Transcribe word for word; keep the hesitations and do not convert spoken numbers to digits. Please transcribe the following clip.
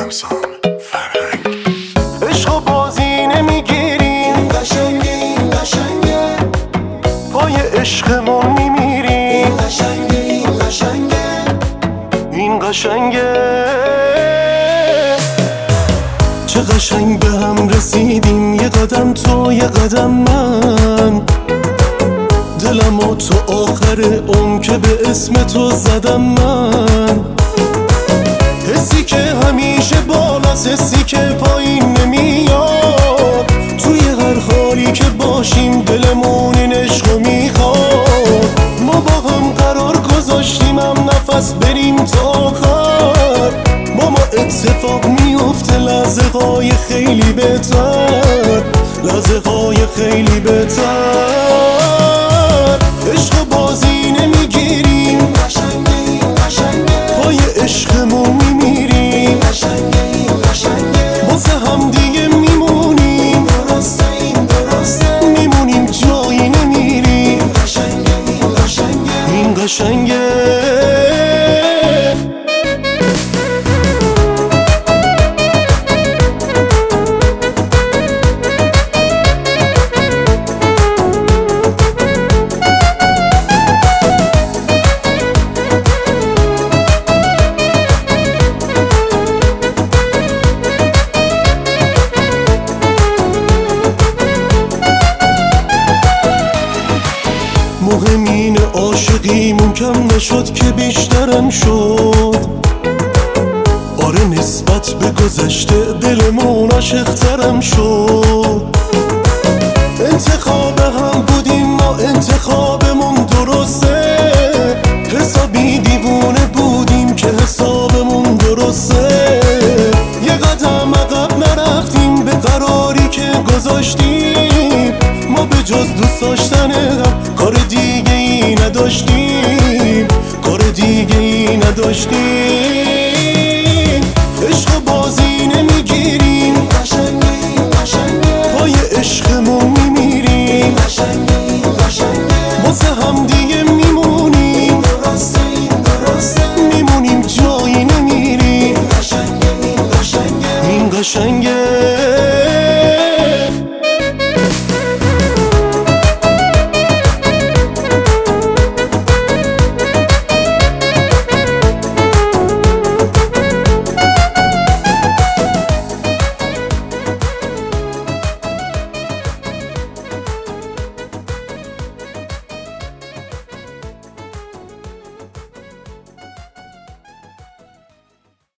عشق بازی نمیگیریم، این قشنگه این قشنگه پای عشقمون میمیریم. این قشنگه این قشنگه این قشنگه. چه قشنگ به هم رسیدیم، یه قدم تو یه قدم من. دلم و تو آخر عمر که به اسم تو زدم من. حسی که همیشه بالاست، حسی که پایین نمیاد. توی هر حالی که باشیم دلمون این عشقو میخواد. ما با هم قرار گذاشتیم هم نفس بریم تا آخر. با ما اتفاق میفته لحظه های خیلی بهتر، لحظه های خیلی بهتر. عشق بازی نمیگیریم، این قشنگه این قشنگه پای عشقمون میمیریم. این قشنگه این قشنگه واسه هم دیگه میمونیم، درسته این درسته میمونیم جایی نمیریم. این قشنگه این قشنگه این قشنگه. مهم اینه عاشقیمون کم نشد که بیشترم شد. آره نسبت به گذشته دلمون عاشق‌ترم شد. انتخاب هم بودیم ما، انتخابمون درسته. حسابی دیوونه بودیم که حسابمون درسته. یه قدم عقب نرفتیم به قراری که گذاشتیم. ما به جز دوست داشتن هم کار دیگه ای نداشتیم، کار دیگه ای نداشتیم. عشق بازی نمیگیریم، این قشنگه این قشنگه پای عشقمون میمیریم. این قشنگه این قشنگه واسه هم دیگه میمونیم، درسته این درسته میمونیم جایی نمیریم. این قشنگه این قشنگه این قشنگه.